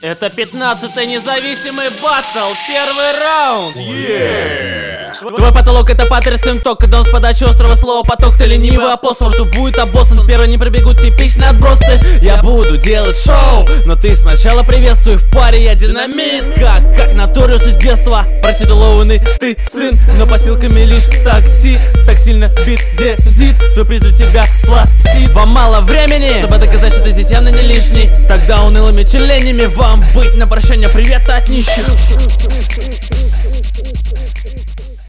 Это 15-й независимый баттл, первый раунд. Твой потолок это паттерн ток, когда он с подачи острого слова поток. Ты ленивый апостол, рту будет обоссан. Первые не пробегут типичные отбросы. Я буду делать шоу, но ты сначала приветствуй. В паре я динамит, как Ноториус из детства. Протитулованный ты сын, но посылками лишь такси. Так сильно бит дерзит, твой приз для тебя платит. Вам мало времени, чтобы доказать, что ты здесь явно не лишний. Тогда унылыми тюленями вам быть на прощание привет от нищих.